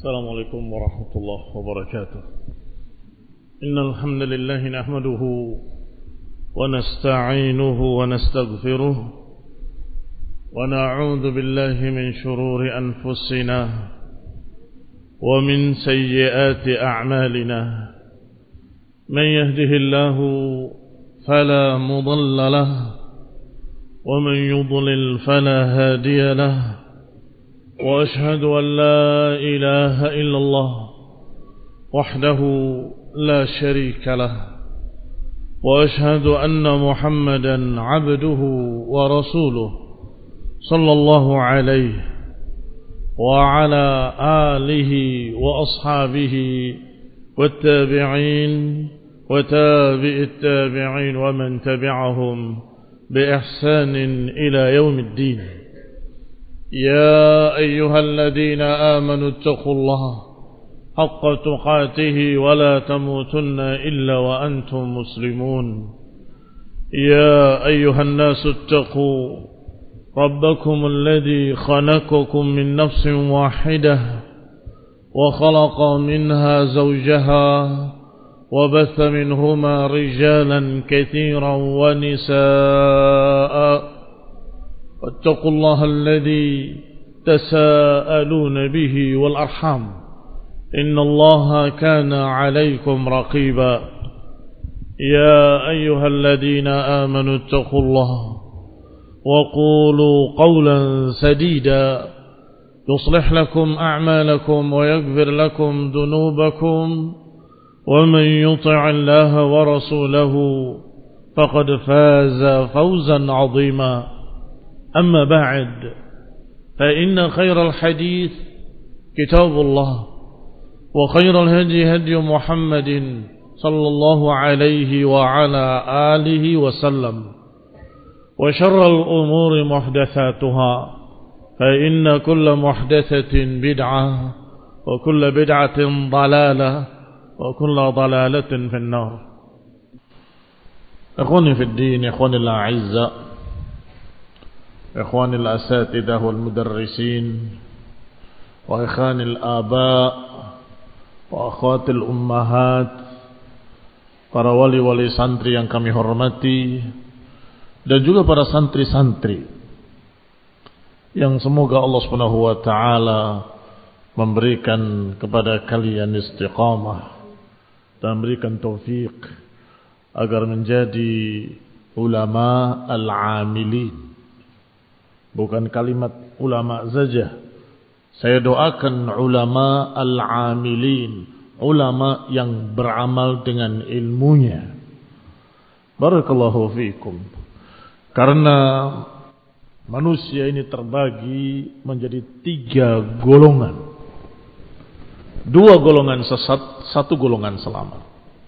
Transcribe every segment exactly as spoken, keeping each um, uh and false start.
السلام عليكم ورحمة الله وبركاته. إن الحمد لله نحمده ونستعينه ونستغفره ونعوذ بالله من شرور أنفسنا ومن سيئات أعمالنا. من يهده الله فلا مضل له ومن يضلل فلا هادي له. وأشهد أن لا إله إلا الله وحده لا شريك له. وأشهد أن محمدا عبده ورسوله صلى الله عليه وعلى آله وأصحابه والتابعين وتابع التابعين ومن تبعهم بإحسان إلى يوم الدين. يا أيها الذين آمنوا اتقوا الله حق تقاته ولا تموتن إلا وأنتم مسلمون. يا أيها الناس اتقوا ربكم الذي خلقكم من نفس واحدة وخلق منها زوجها وبث منهما رجالا كثيرا ونساء. واتقوا الله الذي تساءلون به والأرحام إن الله كان عليكم رقيبا. يا أيها الذين آمنوا اتقوا الله وقولوا قولا سديدا يصلح لكم أعمالكم ويغفر لكم ذنوبكم ومن يطع الله ورسوله فقد فاز فوزا عظيما. أما بعد فإن خير الحديث كتاب الله وخير الهدي هدي محمد صلى الله عليه وعلى آله وسلم وشر الأمور محدثاتها فإن كل محدثة بدعة وكل بدعة ضلالة وكل ضلالة في النار. إخواني في الدين، إخواني الأعزاء، إخواني الأساتذة والمدرسين وإخواني الآباء وأخوات الأمهات, para wali-wali santri yang kami hormati, dan juga para santri-santri yang semoga Allah Subhanahu wa taala memberikan kepada kalian istiqamah dan memberikan taufik agar menjadi ulama al-amilin. Bukan kalimat ulama saja. Saya doakan ulama al-amilin, ulama yang beramal dengan ilmunya. Barakallahu fiikum. Karena manusia ini terbagi menjadi tiga golongan. Dua golongan sesat, satu golongan selamat.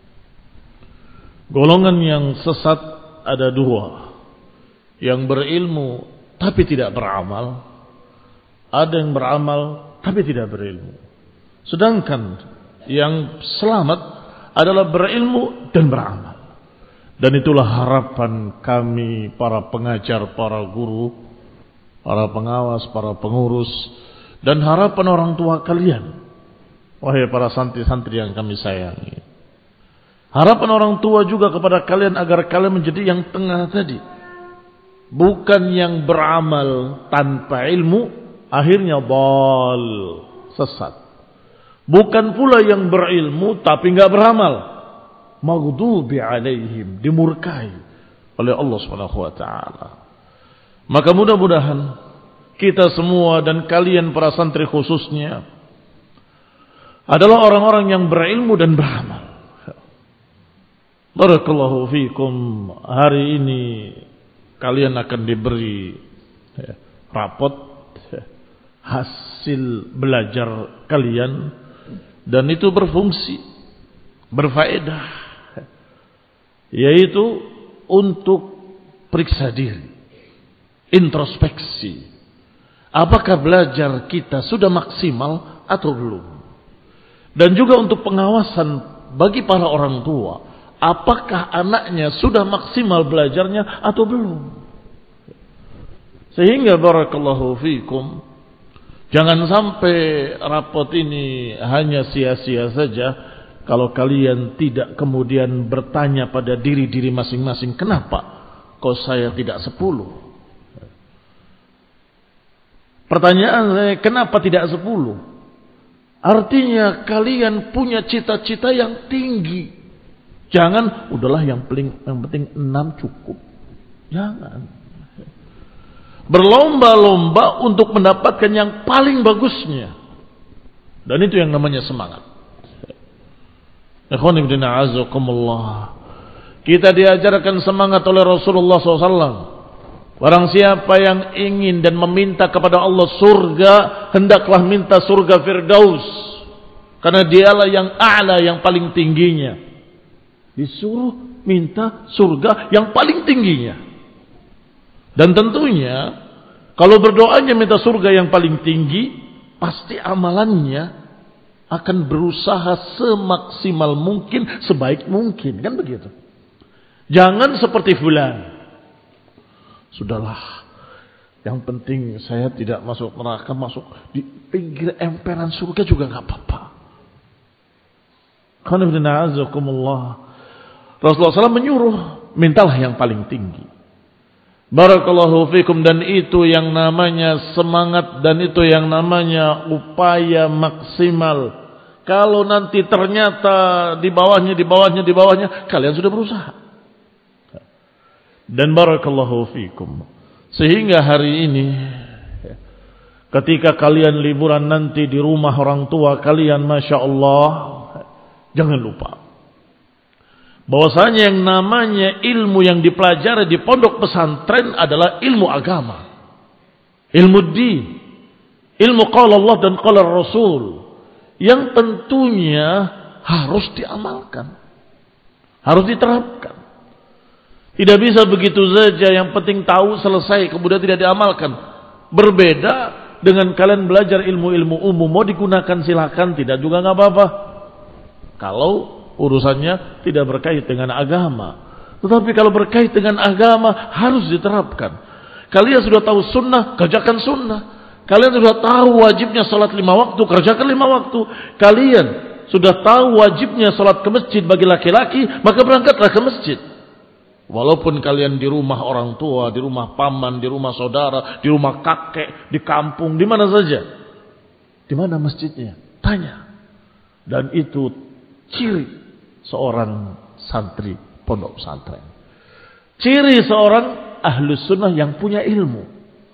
Golongan yang sesat ada dua. Yang berilmu tapi tidak beramal. Ada yang beramal tapi tidak berilmu. Sedangkan yang selamat adalah berilmu dan beramal. Dan itulah harapan kami para pengajar, para guru, para pengawas, para pengurus, dan harapan orang tua kalian, wahai para santri-santri yang kami sayangi. Harapan orang tua juga kepada kalian agar kalian menjadi yang tengah tadi. Bukan yang beramal tanpa ilmu, akhirnya bal, sesat. Bukan pula yang berilmu tapi enggak beramal, maghdubi alaihim, dimurkai oleh Allah Subhanahu wa taala. Maka mudah-mudahan kita semua dan kalian para santri khususnya adalah orang-orang yang berilmu dan beramal. Barakallahu fiikum. Hari ini kalian akan diberi rapot hasil belajar kalian, dan itu berfungsi, berfaedah, yaitu untuk periksa diri, introspeksi. Apakah belajar kita sudah maksimal atau belum? Dan juga untuk pengawasan bagi para orang tua. Apakah anaknya sudah maksimal belajarnya atau belum? Sehingga barakallahu fiikum, Jangan sampai rapot ini hanya sia-sia saja kalau kalian tidak kemudian bertanya pada diri-diri masing-masing, kenapa kok saya tidak sepuluh? Pertanyaan saya, kenapa tidak sepuluh? Artinya kalian punya cita-cita yang tinggi. Jangan, udahlah yang paling yang penting enam cukup. Jangan. Berlomba-lomba untuk mendapatkan yang paling bagusnya. Dan itu yang namanya semangat. Ikhwan ibn a'azakumullah. Kita diajarkan semangat oleh Rasulullah shallallahu alaihi wasallam. Barang siapa yang ingin dan meminta kepada Allah surga, hendaklah minta surga Firdaus. Karena dialah yang a'la, yang paling tingginya. Disuruh minta surga yang paling tingginya. Dan tentunya, kalau berdoanya minta surga yang paling tinggi, pasti amalannya akan berusaha semaksimal mungkin, sebaik mungkin. Kan begitu. Jangan seperti fulan. Sudahlah, yang penting saya tidak masuk neraka, masuk di pinggir emperan surga juga nggak apa-apa. Rasulullah shallallahu alaihi wasallam menyuruh, mintalah yang paling tinggi. Barakallahu fikum, dan itu yang namanya semangat, dan itu yang namanya upaya maksimal. Kalau nanti ternyata di bawahnya, di bawahnya, di bawahnya, kalian sudah berusaha. Dan barakallahu fikum, sehingga hari ini ketika kalian liburan nanti di rumah orang tua kalian, masya Allah, jangan lupa bahwasanya yang namanya ilmu yang dipelajari di pondok pesantren adalah ilmu agama, ilmu din, ilmu qala Allah dan qala Rasul, yang tentunya harus diamalkan, harus diterapkan. Tidak bisa begitu saja yang penting tahu selesai kemudian tidak diamalkan. Berbeda dengan kalian belajar ilmu-ilmu umum, mau digunakan silakan, tidak juga nggak apa-apa. Kalau urusannya tidak berkait dengan agama. Tetapi kalau berkait dengan agama harus diterapkan. Kalian sudah tahu sunnah, kerjakan sunnah. Kalian sudah tahu wajibnya salat lima waktu, kerjakan lima waktu. Kalian sudah tahu wajibnya salat ke masjid bagi laki-laki, maka berangkatlah ke masjid. Walaupun kalian di rumah orang tua, di rumah paman, di rumah saudara, di rumah kakek, di kampung, di mana saja. Di mana masjidnya? Tanya. Dan itu ciri seorang santri pondok pesantren. Ciri seorang ahlus sunnah yang punya ilmu.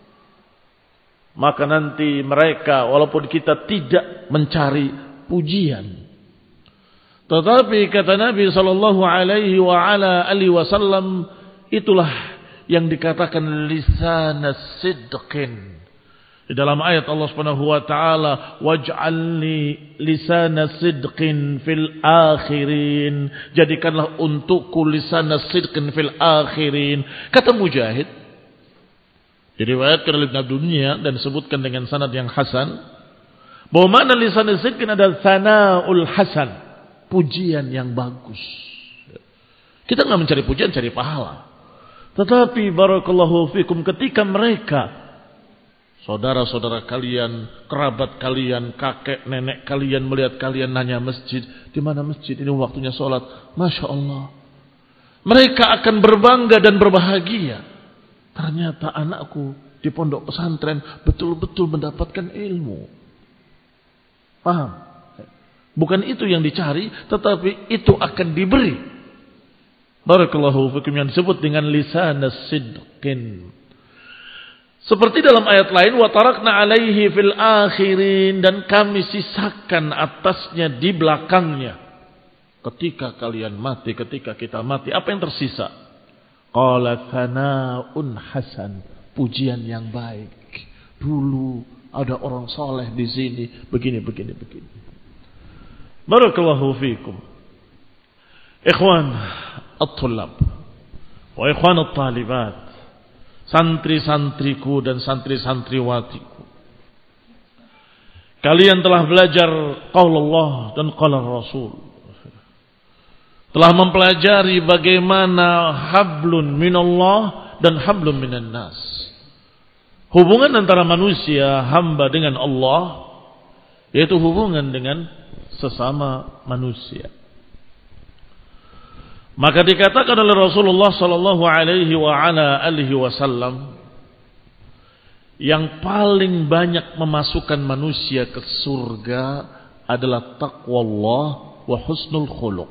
Maka nanti mereka, walaupun kita tidak mencari pujian, tetapi kata Nabi sallallahu alaihi wa ala alihi wasallam, itulah yang dikatakan lisanas sidqin. Di dalam ayat Allah Subhanahu wa taala, waj'alni lisanas sidqin fil akhirin. Jadikanlah untukku lisanas sidqin fil akhirin. Kata Mujahid, diriwayatkan oleh Ibnu Dunya dan disebutkan dengan sanad yang hasan, bahwa makna lisanas sidqin adalah sanaul hasan. Pujian yang bagus. Kita nggak mencari pujian, cari pahala. Tetapi barakallahu fikum, ketika mereka, saudara-saudara kalian, kerabat kalian, kakek nenek kalian melihat kalian nanya masjid, di mana masjid ini waktunya sholat, masya Allah, mereka akan berbangga dan berbahagia. Ternyata anakku di pondok pesantren betul-betul mendapatkan ilmu. Paham? Bukan itu yang dicari, tetapi itu akan diberi. Barakallahu fikum, yang disebut dengan lisanas sidqin. Seperti dalam ayat lain, wa tarakna alaihi fil akhirin, dan kami sisakan atasnya di belakangnya. Ketika kalian mati, ketika kita mati, apa yang tersisa? Qala thana'un hasan, pujian yang baik. Dulu ada orang soleh di sini, begini, begini, begini. Barakallahu fikum. Ikhwan at-tullab wa ikhwan at-talibat, santri-santriku dan santri-santriwatiku, kalian telah belajar qaul Allah dan qaul Rasul, telah mempelajari bagaimana hablun minallah dan hablun minan nas. hubungan antara manusia hamba dengan Allah, yaitu hubungan dengan sesama manusia. Maka dikatakan oleh Rasulullah sallallahu alaihi wa ala alihi wasallam, yang paling banyak memasukkan manusia ke surga adalah taqwallah wa husnul khuluq.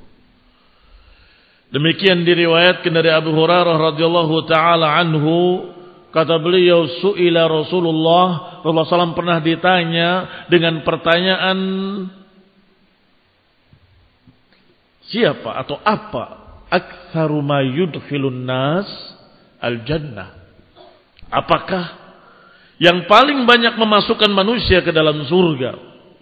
Demikian diriwayatkan dari Abu Hurairah radhiyallahu taala anhu, kata beliau, su'ila Rasulullah, Rasulullah sallallahu alaihi wasallam pernah ditanya dengan pertanyaan, siapa atau apa aktsaru ma yudkhilun nas al-jannah? Apakah yang paling banyak memasukkan manusia ke dalam surga?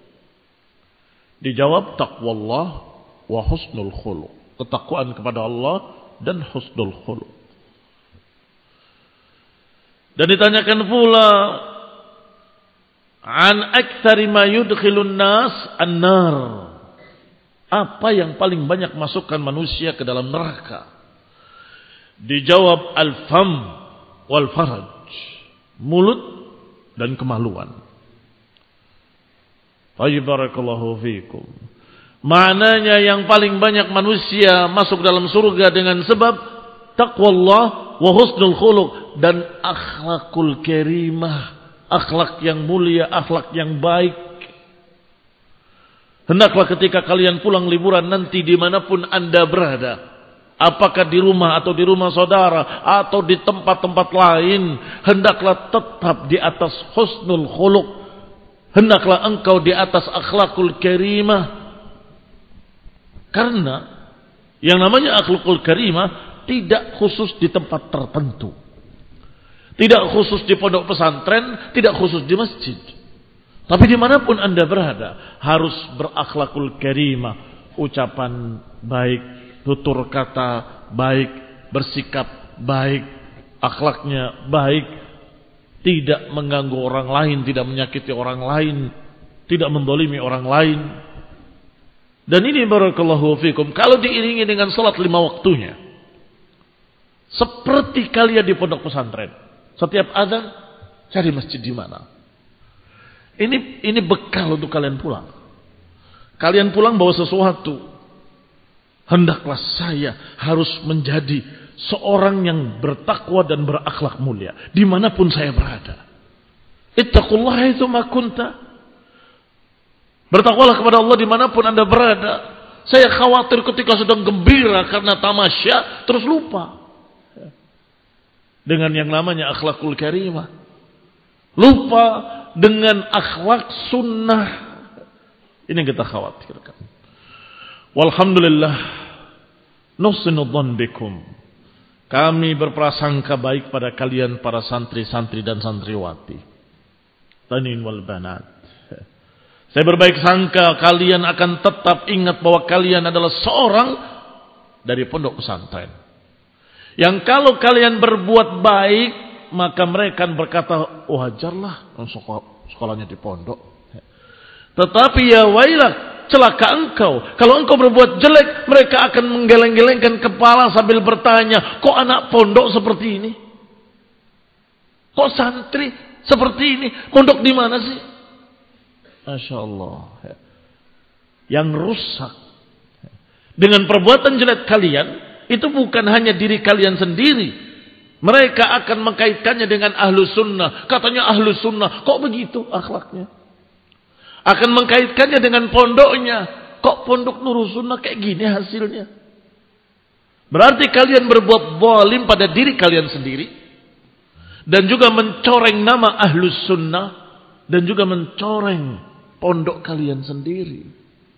Dijawab, taqwallah wa husnul khuluq. Ketakwaan kepada Allah dan husnul khuluq. Dan ditanyakan pula, an aktsari ma yudkhilun nas an-nar. Apa yang paling banyak masukkan manusia ke dalam neraka? Dijawab, al-fam wal faraj. Mulut dan kemaluan. Barakallahu fiikum. Maknanya yang paling banyak manusia masuk dalam surga dengan sebab taqwallah wa husnul khuluq dan akhlakul karimah, akhlak yang mulia, akhlak yang baik. Hendaklah ketika kalian pulang liburan nanti dimanapun anda berada, apakah di rumah atau di rumah saudara atau di tempat-tempat lain, hendaklah tetap di atas husnul khuluq. Hendaklah engkau di atas akhlakul karimah. Karena yang namanya akhlakul karimah tidak khusus di tempat tertentu. Tidak khusus di pondok pesantren, tidak khusus di masjid. Tapi dimanapun anda berada, harus berakhlakul karimah. Ucapan baik, tutur kata baik, bersikap baik, akhlaknya baik, tidak mengganggu orang lain, tidak menyakiti orang lain, tidak mendolimi orang lain. Dan ini barakallahu fikum, kalau diiringi dengan salat lima waktunya, seperti kalian di pondok pesantren, setiap azan cari masjid di mana. Ini ini bekal untuk kalian pulang. Kalian pulang bawa sesuatu. Hendaklah saya harus menjadi seorang yang bertakwa dan berakhlak mulia dimanapun saya berada. Ittaqullaha haitsuma kunta. Bertakwalah kepada Allah dimanapun anda berada. Saya khawatir ketika sedang gembira karena tamasya terus lupa dengan yang namanya akhlakul karimah, lupa dengan akhlak sunnah. Ini yang kita khawatirkan. Walhamdulillah, nusinu dzan bikum. Kami berprasangka baik pada kalian para santri-santri dan santriwati. Tanin wal banat. Saya berbaik sangka kalian akan tetap ingat bahwa kalian adalah seorang dari pondok pesantren. Yang kalau kalian berbuat baik, maka mereka berkata, oh ajarlah sekolahnya di pondok. Tetapi ya wailah, celaka engkau. Kalau engkau berbuat jelek, mereka akan menggeleng-gelengkan kepala sambil bertanya, kok anak pondok seperti ini? Kok santri seperti ini? Pondok di mana sih? Masya Allah. Yang rusak dengan perbuatan jelek kalian, itu bukan hanya diri kalian sendiri. Mereka akan mengkaitkannya dengan ahlu sunnah. Katanya ahlu sunnah, kok begitu akhlaknya? Akan mengkaitkannya dengan pondoknya. Kok pondok Nurul Sunnah kayak gini hasilnya? Berarti kalian berbuat zalim pada diri kalian sendiri. Dan juga mencoreng nama ahlu sunnah. Dan juga mencoreng pondok kalian sendiri.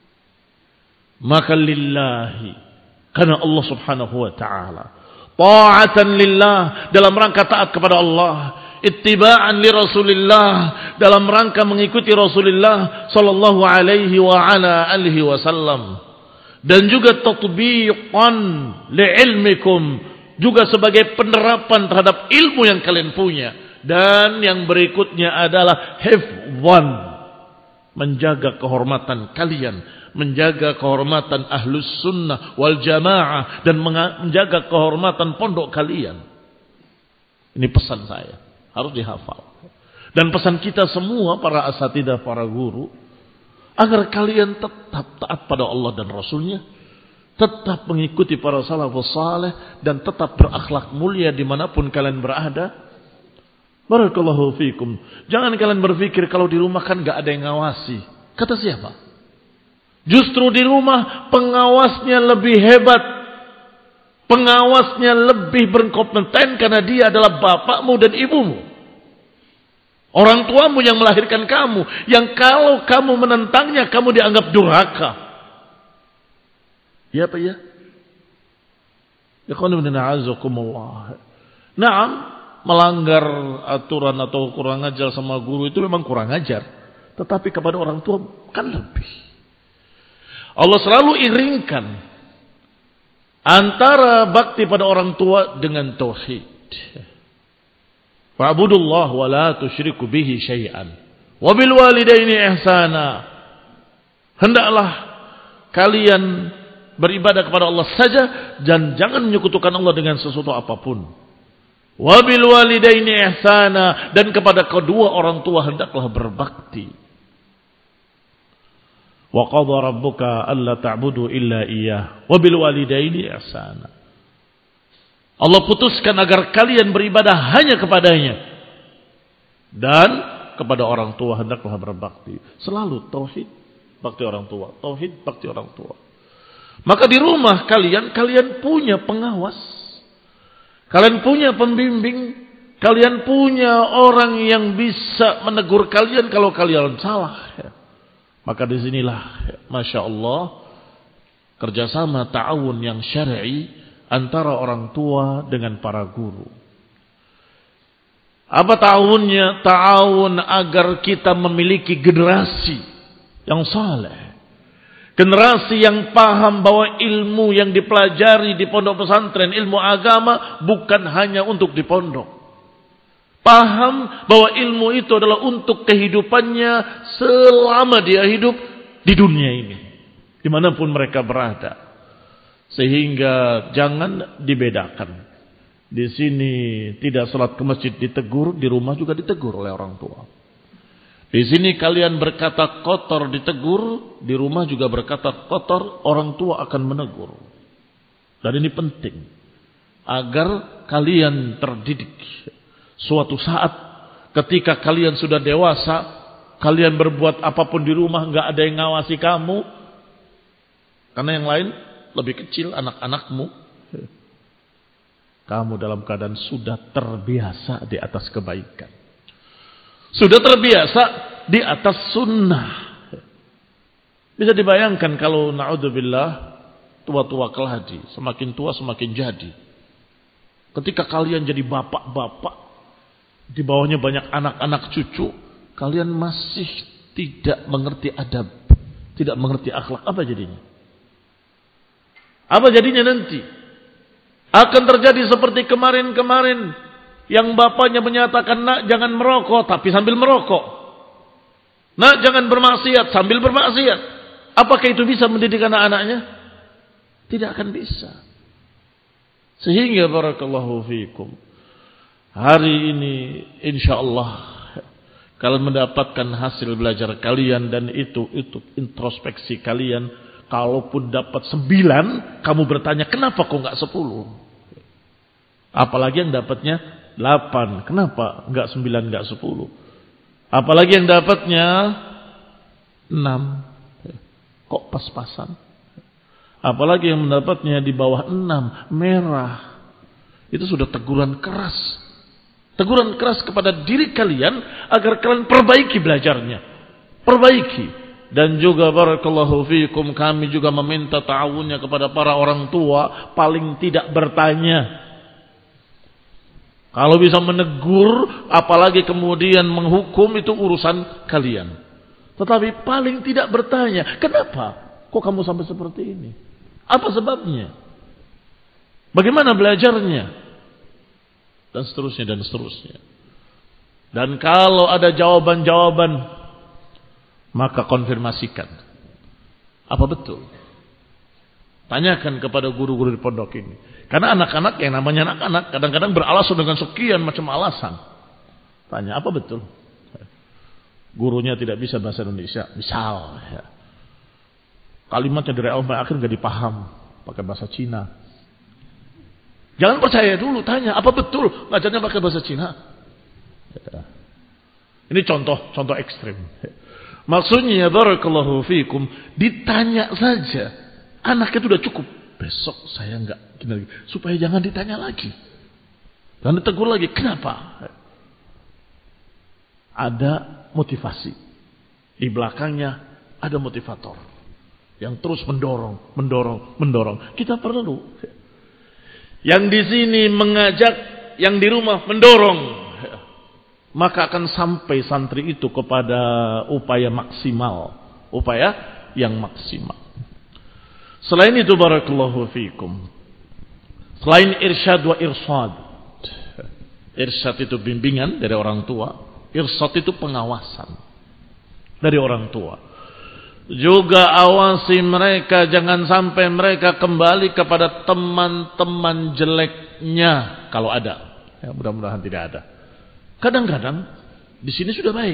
Maka lillahi, karena Allah subhanahu wa ta'ala, ta'atan lillah, dalam rangka taat kepada Allah, ittiba'an li Rasulillah, dalam rangka mengikuti Rasulullah sallallahu alaihi wa ala alihi wasallam, dan juga tatbiqan li ilmikum, juga sebagai penerapan terhadap ilmu yang kalian punya. Dan yang berikutnya adalah hifdhan, menjaga kehormatan kalian, menjaga kehormatan ahlus sunnah wal jamaah, dan menjaga kehormatan pondok kalian. Ini pesan saya. Harus dihafal. Dan pesan kita semua para asatidah, para guru, agar kalian tetap taat pada Allah dan Rasulnya, tetap mengikuti para salafus saleh, dan tetap berakhlak mulia dimanapun kalian berada. Barakallahu fikum. Jangan kalian berpikir kalau di rumah kan gak ada yang ngawasi. Kata siapa? Justru di rumah pengawasnya lebih hebat. Pengawasnya lebih berkompeten karena dia adalah bapakmu dan ibumu. Orang tuamu yang melahirkan kamu, yang kalau kamu menentangnya kamu dianggap durhaka. Ya apa ya? Naam, melanggar aturan atau kurang ajar sama guru itu memang kurang ajar, tetapi kepada orang tua kan lebih. Allah selalu iringkan antara bakti pada orang tua dengan tauhid. Wa'budullah wa la tusyriku bihi syai'an. Wa bil walidaini ihsana. Hendaklah kalian beribadah kepada Allah saja dan jangan menyekutukan Allah dengan sesuatu apapun. Wa bil walidaini ihsana, dan kepada kedua orang tua hendaklah berbakti. Wa qadha rabbuka alla ta'budu illa iyyah wa bil walidaini ihsana. Allah putuskan agar kalian beribadah hanya kepadanya. Dan kepada orang tua hendaklah berbakti. Selalu tauhid, bakti orang tua. Tauhid, bakti orang tua. Maka di rumah kalian, kalian punya pengawas. Kalian punya pembimbing. Kalian punya orang yang bisa menegur kalian kalau kalian salah. Maka disinilah, Masya Allah, kerjasama ta'awun yang syar'i antara orang tua dengan para guru. Apa ta'awunnya? Ta'awun agar kita memiliki generasi yang saleh. Generasi yang paham bahwa ilmu yang dipelajari di pondok pesantren, ilmu agama, bukan hanya untuk di pondok. Paham bahwa ilmu itu adalah untuk kehidupannya selama dia hidup di dunia ini, dimanapun mereka berada. Sehingga jangan dibedakan. Di sini tidak salat ke masjid ditegur, di rumah juga ditegur oleh orang tua. Di sini kalian berkata kotor ditegur, di rumah juga berkata kotor, orang tua akan menegur. Dan ini penting agar kalian terdidik. Suatu saat ketika kalian sudah dewasa, kalian berbuat apapun di rumah, nggak ada yang ngawasi kamu, karena yang lain lebih kecil, anak-anakmu, kamu dalam keadaan sudah terbiasa di atas kebaikan, sudah terbiasa di atas sunnah. Bisa dibayangkan kalau na'udzubillah tua-tua keladi, semakin tua semakin jadi. Ketika kalian jadi bapak-bapak, di bawahnya banyak anak-anak cucu, kalian masih tidak mengerti adab, tidak mengerti akhlak, apa jadinya? Apa jadinya nanti? Akan terjadi seperti kemarin-kemarin yang bapaknya menyatakan, nak jangan merokok, tapi sambil merokok. Nak jangan bermaksiat, sambil bermaksiat. Apakah itu bisa mendidik anak-anaknya? Tidak akan bisa. Sehingga barakallahu fikum, hari ini insyaallah kalian mendapatkan hasil belajar kalian, dan itu itu introspeksi kalian. Kalaupun dapat sembilan, kamu bertanya, kenapa kok nggak sepuluh? Apalagi yang dapatnya delapan, kenapa nggak sembilan, nggak sepuluh? Apalagi yang dapatnya enam, kok pas-pasan? Apalagi yang mendapatnya di bawah enam, merah. Itu sudah teguran keras. Teguran keras kepada diri kalian agar kalian perbaiki belajarnya. Perbaiki. Dan juga barakallahu fiikum, kami juga meminta ta'awunnya kepada para orang tua, paling tidak bertanya. Kalau bisa menegur, apalagi kemudian menghukum, itu urusan kalian. Tetapi paling tidak bertanya, kenapa? Kok kamu sampai seperti ini? Apa sebabnya? Bagaimana belajarnya? Dan seterusnya, dan seterusnya. Dan kalau ada jawaban-jawaban, maka konfirmasikan. Apa betul? Tanyakan kepada guru-guru di pondok ini. Karena anak-anak yang namanya anak-anak kadang-kadang beralasan dengan sekian macam alasan. Tanya, apa betul? Gurunya tidak bisa bahasa Indonesia, misal. Ya. Kalimatnya dari awal sampai akhir nggak dipaham, pakai bahasa Cina. Jangan percaya dulu, tanya, apa betul ngajarnya pakai bahasa Cina? Ya. Ini contoh, contoh ekstrim. Maksudnya, barakallahu fikum, ditanya saja, anak itu udah cukup. Besok saya nggak gini lagi, supaya jangan ditanya lagi, jangan ditegur lagi. Kenapa? Ada motivasi di belakangnya, ada motivator yang terus mendorong, mendorong, mendorong. Kita perlu yang di sini mengajak, yang di rumah mendorong, maka akan sampai santri itu kepada upaya maksimal, upaya yang maksimal. Selain itu, barakallahu fikum, selain irsyad wa irsad, irsyad itu bimbingan dari orang tua, irsad itu pengawasan dari orang tua. Juga awasi mereka, jangan sampai mereka kembali kepada teman-teman jeleknya kalau ada. Ya, mudah-mudahan tidak ada. Kadang-kadang di sini sudah baik,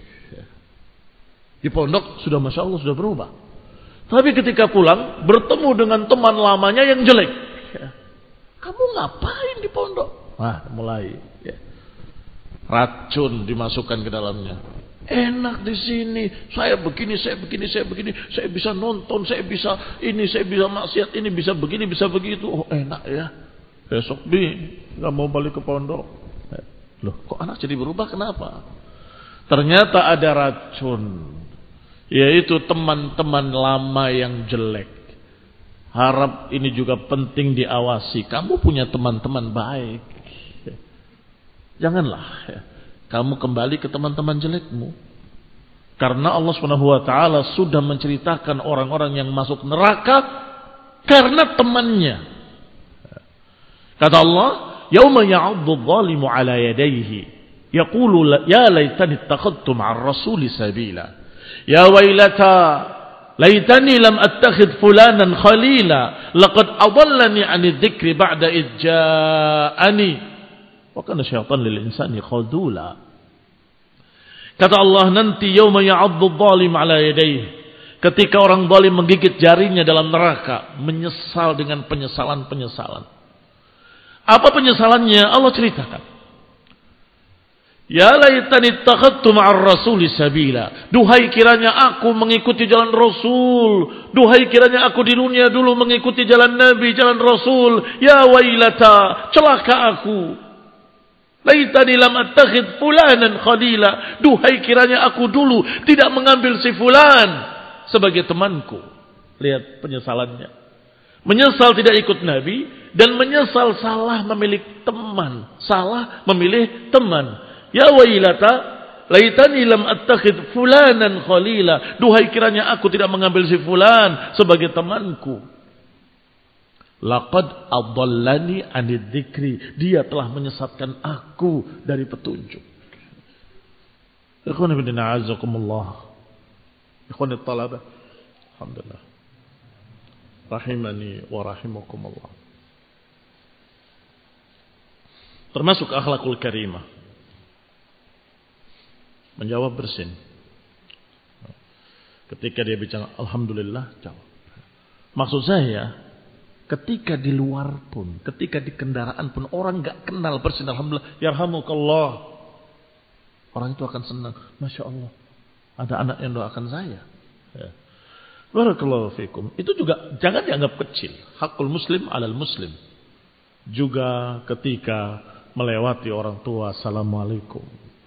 di pondok sudah masya Allah sudah berubah. Tapi ketika pulang bertemu dengan teman lamanya yang jelek. Ya. Kamu ngapain di pondok? Wah, mulai. Ya. Racun dimasukkan ke dalamnya. Enak di sini, saya begini, saya begini, saya begini, saya bisa nonton, saya bisa ini, saya bisa maksiat ini, bisa begini, bisa begitu. Oh enak ya. Besok bi nggak mau balik ke pondok. Loh, kok anak jadi berubah? Kenapa? Ternyata ada racun, yaitu teman-teman lama yang jelek. Harap ini juga penting diawasi. Kamu punya teman-teman baik, janganlah ya, kamu kembali ke teman-teman jelekmu. Karena Allah Subhanahu wa taala sudah menceritakan orang-orang yang masuk neraka karena temannya. Kata Allah, "Yauma ya'addu adh-dhalimu 'ala yadayhi, yaqulu ya laitani ittakhadtu ma'ar rasuli sabila. Ya wailata, laitani lam attakhidh fulanan khalila, laqad adallani 'ani dzikri ba'da idh ja'ani." Wa kana syaitan lil insani khadula. Kata Allah, nanti yauma ya'addu adh-dhalim 'ala yadayhi, ketika orang zalim menggigit jarinya dalam neraka, menyesal dengan penyesalan-penyesalan. Apa penyesalannya? Allah ceritakan. Ya laitani ittakhadtu ma'ar rasuli sabila. Duhai kiranya aku mengikuti jalan Rasul. Duhai kiranya aku di dunia dulu mengikuti jalan Nabi, jalan Rasul. Ya wailata, celaka aku. Laitani lam attakhid fulanan khalila. Duhai kiranya aku dulu tidak mengambil si fulan sebagai temanku. Lihat penyesalannya. Menyesal tidak ikut Nabi dan menyesal salah memilih teman, salah memilih teman. Ya wailata, laitani lam attakhid fulanan khalila. Duhai kiranya aku tidak mengambil si fulan sebagai temanku. Laqad adallani 'anid dzikri. Dia telah menyesatkan aku dari petunjuk. Ikhwan fillah, a'azzakumullah. Ikhwan at-talabah. Alhamdulillah. Rahimani wa rahimakumullah. Termasuk akhlakul karimah, menjawab bersin. Ketika dia bicara alhamdulillah, jawab. Maksud saya, ketika di luar pun, ketika di kendaraan pun orang enggak kenal bersin alhamdulillah, yarhamukallah, orang itu akan senang. Masya Allah, ada anak yang doakan saya. Ya. Barakallahu fikum. Itu juga jangan dianggap kecil. Hakul muslim alal muslim. Juga ketika melewati orang tua, assalamualaikum.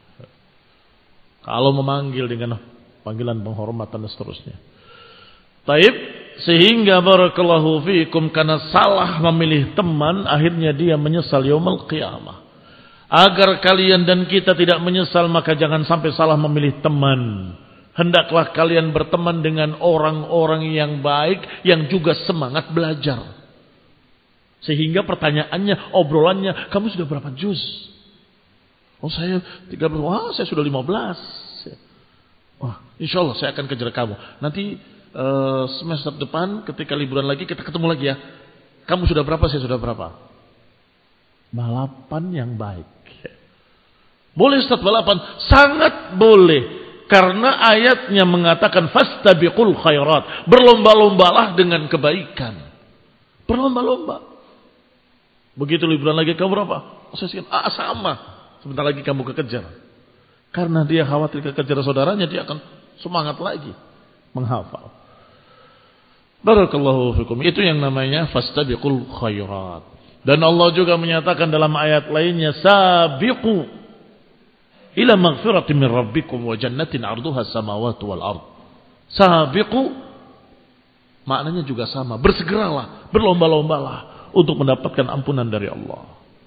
Kalau memanggil dengan panggilan penghormatan dan seterusnya. Taib, sehingga barakallahu fikum, karena salah memilih teman, akhirnya dia menyesal yaumul qiyamah. Agar kalian dan kita tidak menyesal, maka jangan sampai salah memilih teman. Hendaklah kalian berteman dengan orang-orang yang baik, yang juga semangat belajar. Sehingga pertanyaannya, obrolannya, kamu sudah berapa juz? Oh saya tiga belas, wah saya sudah lima belas. Wah insya Allah saya akan kejar kamu. Nanti uh, semester depan ketika liburan lagi kita ketemu lagi ya. Kamu sudah berapa, saya sudah berapa. Balapan yang baik. Boleh Ustaz balapan? Sangat boleh. Karena ayatnya mengatakan fastabiqul khairat. Berlomba-lombalah dengan kebaikan. Berlomba-lomba. Begitu liburan lagi, kamu berapa? Saya sekian, ah, sama. Sebentar lagi kamu kekejar. Karena dia khawatir kekejar saudaranya, dia akan semangat lagi menghafal. Barakallahu fikum. Itu yang namanya fastabiqul khairat. Dan Allah juga menyatakan dalam ayat lainnya, sabiqu ila maghfiratin min rabbikum wa jannatin 'arduha as-samawati wal ard. Sabiqu maknanya juga sama, bersegeralah, berlomba-lombalah untuk mendapatkan ampunan dari Allah.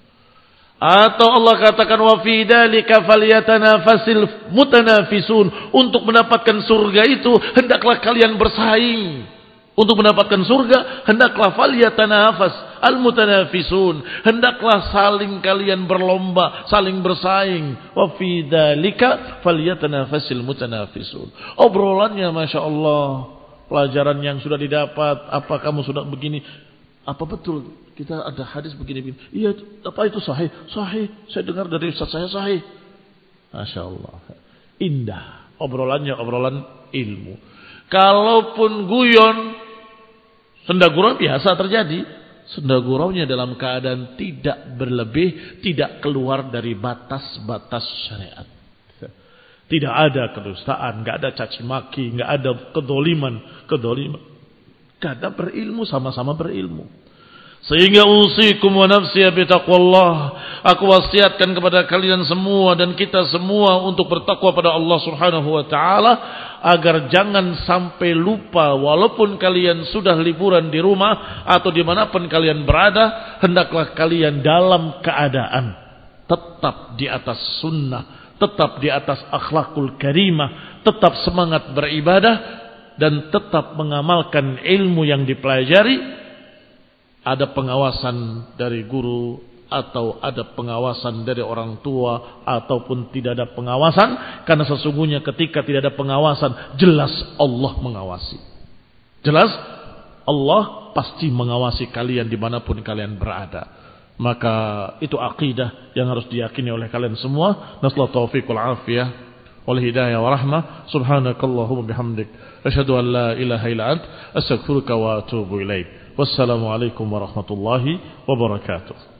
Atau Allah katakan wa fi dzalika falyatanafasil mutanafisun, untuk mendapatkan surga itu hendaklah kalian bersaing. Untuk mendapatkan surga hendaklah falyatanafas almutanafisun, hendaklah saling kalian berlomba, saling bersaing. Wa fi dzalika falyatanafasil mutanafisun. Obrolannya Masya Allah, pelajaran yang sudah didapat, apa kamu sudah begini, apa betul kita ada hadis begini-begini? Iya, apa itu sahih? Sahih, saya dengar dari ustaz saya sahih. Masya Allah, indah obrolannya, obrolan ilmu. Kalaupun guyon, senda gurau biasa terjadi. Senda guraunya dalam keadaan tidak berlebih, tidak keluar dari batas-batas syariat. Tidak ada kedustaan, nggak ada caci maki, nggak ada kedoliman, kedoliman. Karena berilmu, sama-sama berilmu. Sehingga usikum wa nafsi bitaqwallah. Aku wasiatkan kepada kalian semua dan kita semua untuk bertakwa pada Allah Subhanahu wa taala, agar jangan sampai lupa walaupun kalian sudah liburan di rumah atau dimanapun kalian berada, hendaklah kalian dalam keadaan tetap di atas sunnah, tetap di atas akhlakul karimah, tetap semangat beribadah dan tetap mengamalkan ilmu yang dipelajari. Ada pengawasan dari guru atau ada pengawasan dari orang tua ataupun tidak ada pengawasan, karena sesungguhnya ketika tidak ada pengawasan, jelas Allah mengawasi. Jelas Allah pasti mengawasi kalian dimanapun kalian berada. Maka itu akidah yang harus diyakini oleh kalian semua. Nasallahu taufiq wal afiyah wal hidayah wa rahmah. Subhanakallahumma bihamdik asyhadu an la ilaha illa ant astaghfiruka wa atubu ilaik. Wassalamualaikum warahmatullahi wabarakatuh.